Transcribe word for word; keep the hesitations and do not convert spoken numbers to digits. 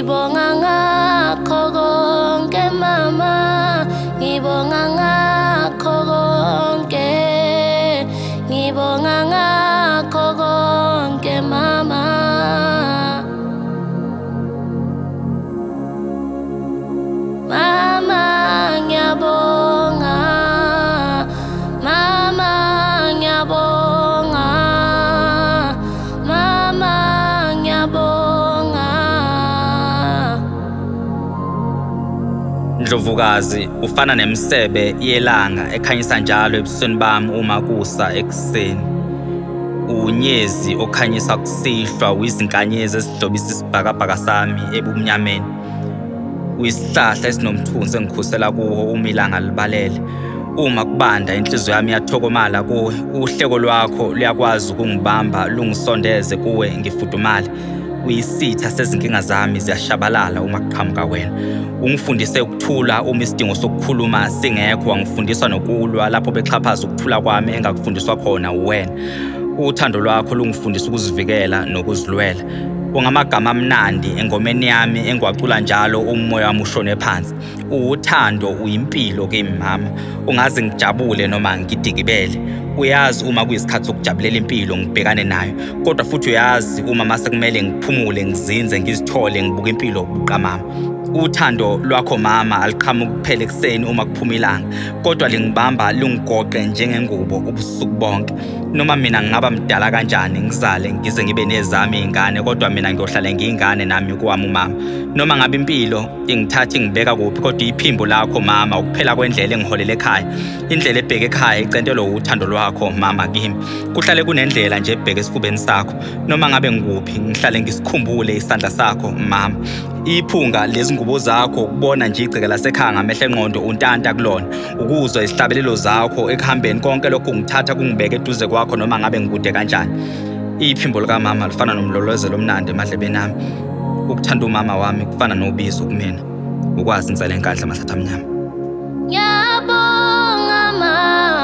ngibonga ngakho konke mama, ngibonga ngakho konke, ngibonga ngakho konke mama. Mama ngiyabonga, mama ngiyabonga, mama ngiyabonga. Ndlovukazi ufana nemisebe yelanga ekhanyisa njalo ebusweni bami uma kusa ekuseni. Unyezi okhanyisa kusihlwa uyizinkanyezi esidlobisa isibhakabhaka sami ebumnyameni. Uyisihlahla esinomthunzi engikhusela kuwo uma ilanga libalele. Uma kubanda inhliziyo yami iyathokomala kuwe. Uhleko lwakho luyakwazi ukungibamba lungisondeze kuwe ngifudumale. Uyisitha sezinkinga zami ziyashabalala uma kuqhamuka wena. Ungifundise ukuthula uma isidingo sokukhuluma singekho, wangifundisa nokulwa lapho bexhaphaza ukuthula kwami engakufundiswa khona uwena. Uthando lwakho lungifundisa ukuzivikela nokuzilwela. Ungamagama amnandi engomeni yami engiwacula njalo umoya wami ushone phansi. Uthando uyimpilo kimi mama. Ungaze ngijabule noma ngidikibele. Uyazi uma kuyisikhathi sokujabulela impilo ngibhekane nayo, kodwa futhi uyazi uma mase kumele ngiphumule ngizinze ngizithole ngibuka impilo buqamama. Uthando lwakho mama aliqhamuki kuphela ekuseni uma kuphuma ilanga, kodwa lingibamba lungigoqe njengengubo ubusuku bonke. Noma mina ngingaba mdala kanjani ngizale ngize ngibe nezami izingane, kodwa mina ngiyohlala ngiyingane nami kuwami umama. Noma ngabe impilo ingithatha ingibeka kuphi, kodwa iphimbo lakho mama ukuphela kwendlela engiholela ekhaya. Indlela ebheke ekhaya icentelwe uthando lwakho mama kimi. Kuhlale kunendlela nje ebheke esifubeni sakho. Noma ngabe ngikuphi ngihlale ngisikhumbule isandla sakho mama. Iphunga lezingubo zakho ukubona nje igceke lasekhaya ngamehlo engqondo untanta kulona. Ukuzwa isihlabelelo zakho ekuhambeni konke lokho ngithatha kungibeke eduze kwakho noma ngabe ngikude kanjani. Iphimbo lika mama lifana nomlolozelo omnandi emadlebeni ami. Ukuthanda umama wami kufana nobizo kumina. Ukwazi insele enkandla masatha mnyama. Ngiyabonga mama.